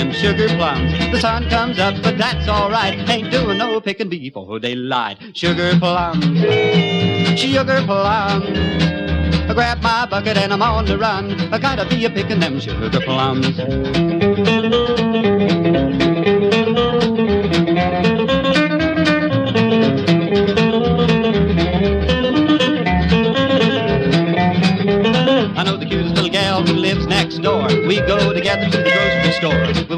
them sugar plums. The sun comes up, but that's alright. Ain't doing no picking before daylight. Sugar plums, sugar plums. I grab my bucket and I'm on the run. I gotta be a picking them sugar plums. I know the cutest little gal who lives next door. We go together to the grocery store.